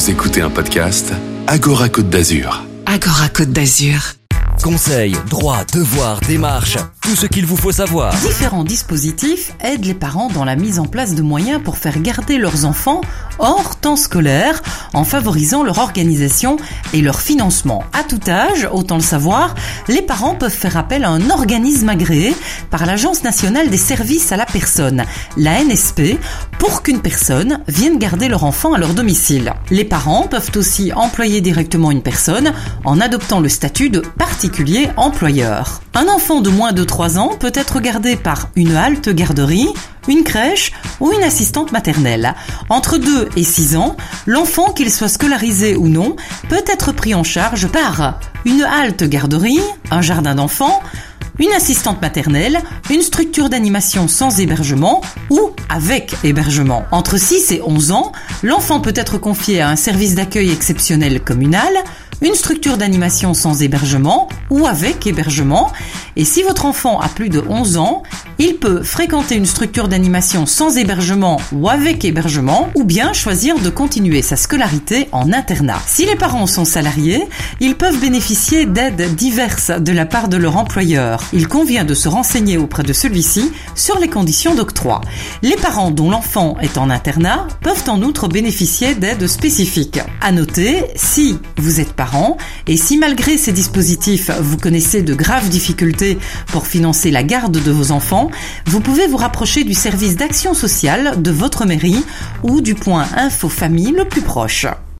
Vous écoutez un podcast Agora Côte d'Azur. Agora Côte d'Azur. Conseils, droits, devoirs, démarches, tout ce qu'il vous faut savoir. Différents dispositifs aident les parents dans la mise en place de moyens pour faire garder leurs enfants hors temps scolaire en favorisant leur organisation et leur financement. À tout âge, autant le savoir, les parents peuvent faire appel à un organisme agréé par l'Agence nationale des services à la personne, la NSP, pour qu'une personne vienne garder leur enfant à leur domicile. Les parents peuvent aussi employer directement une personne en adoptant le statut de particulier employeur. Un enfant de moins de 3 ans peut être gardé par une halte garderie, une crèche ou une assistante maternelle. Entre 2 et 6 ans, l'enfant, qu'il soit scolarisé ou non, peut être pris en charge par une halte garderie, un jardin d'enfants, une assistante maternelle, une structure d'animation sans hébergement ou avec hébergement. Entre 6 et 11 ans, l'enfant peut être confié à un service d'accueil exceptionnel communal, une structure d'animation sans hébergement ou avec hébergement. Et si votre enfant a plus de 11 ans, il peut fréquenter une structure d'animation sans hébergement ou avec hébergement, ou bien choisir de continuer sa scolarité en internat. Si les parents sont salariés, ils peuvent bénéficier d'aides diverses de la part de leur employeur. Il convient de se renseigner auprès de celui-ci sur les conditions d'octroi. Les parents dont l'enfant est en internat peuvent en outre bénéficier d'aides spécifiques. À noter, si vous êtes parent et si malgré ces dispositifs, vous connaissez de graves difficultés pour financer la garde de vos enfants, vous pouvez vous rapprocher du service d'action sociale de votre mairie ou du point info famille le plus proche.